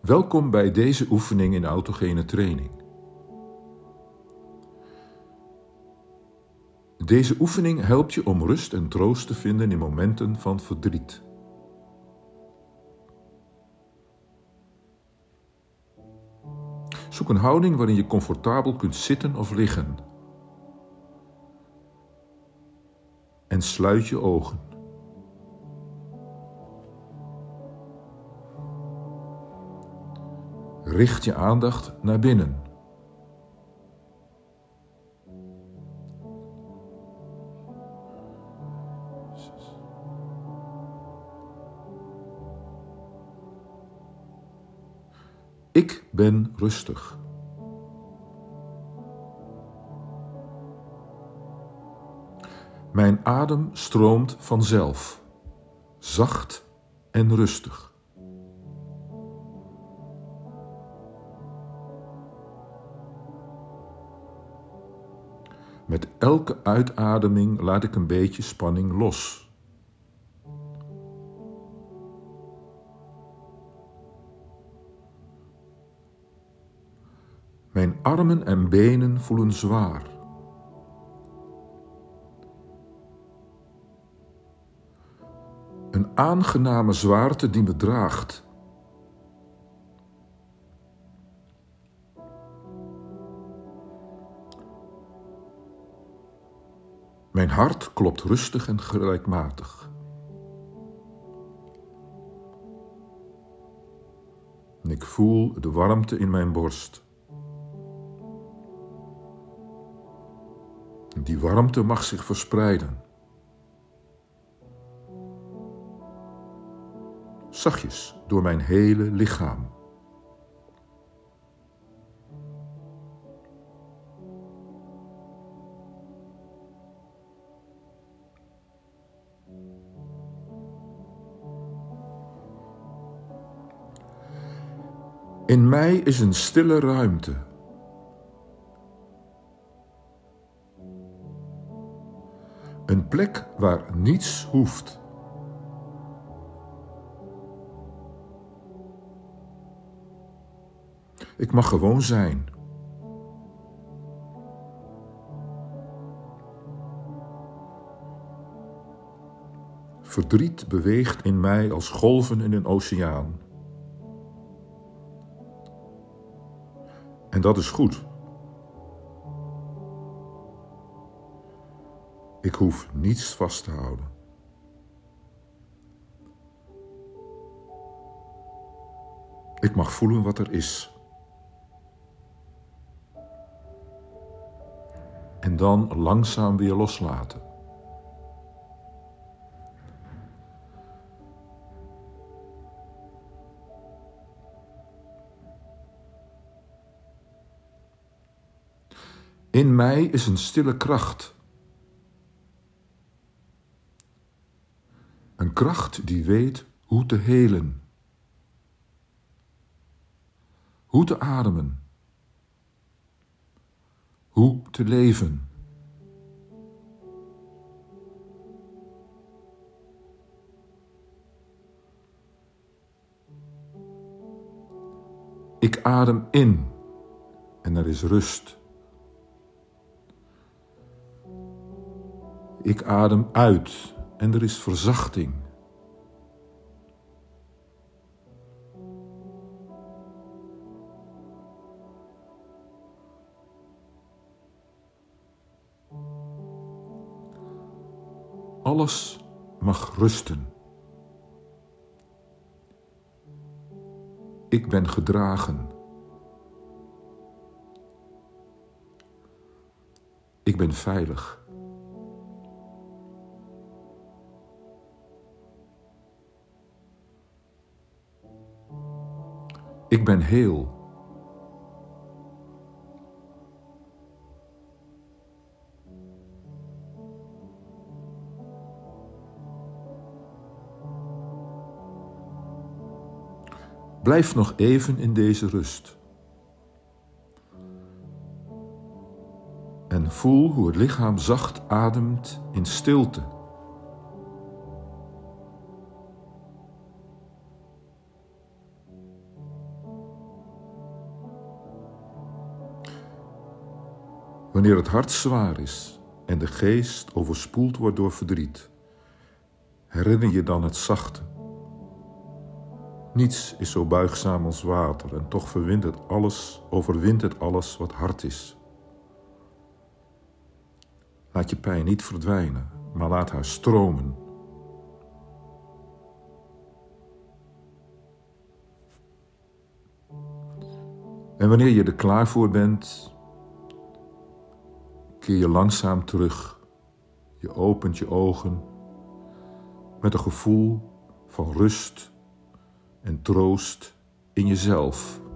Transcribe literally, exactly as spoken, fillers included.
Welkom bij deze oefening in autogene training. Deze oefening helpt je om rust en troost te vinden in momenten van verdriet. Zoek een houding waarin je comfortabel kunt zitten of liggen. En sluit je ogen. Richt je aandacht naar binnen. Ik ben rustig. Mijn adem stroomt vanzelf, zacht en rustig. Met elke uitademing laat ik een beetje spanning los. Mijn armen en benen voelen zwaar. Een aangename zwaarte die me draagt. Mijn hart klopt rustig en gelijkmatig. En ik voel de warmte in mijn borst. Die warmte mag zich verspreiden. Zachtjes door mijn hele lichaam. In mij is een stille ruimte. Een plek waar niets hoeft. Ik mag gewoon zijn. Verdriet beweegt in mij als golven in een oceaan. En dat is goed. Ik hoef niets vast te houden. Ik mag voelen wat er is. En dan langzaam weer loslaten. In mij is een stille kracht. Een kracht die weet hoe te helen. Hoe te ademen. Hoe te leven. Ik adem in en er is rust. Ik adem uit en er is verzachting. Alles mag rusten. Ik ben gedragen. Ik ben veilig. Ik ben heel. Blijf nog even in deze rust. En voel hoe het lichaam zacht ademt in stilte. Wanneer het hart zwaar is en de geest overspoeld wordt door verdriet, herinner je dan het zachte. Niets is zo buigzaam als water en toch verwint het alles, overwint het alles wat hard is. Laat je pijn niet verdwijnen, maar laat haar stromen. En wanneer je er klaar voor bent, keer je langzaam terug. Je opent je ogen met een gevoel van rust en troost in jezelf.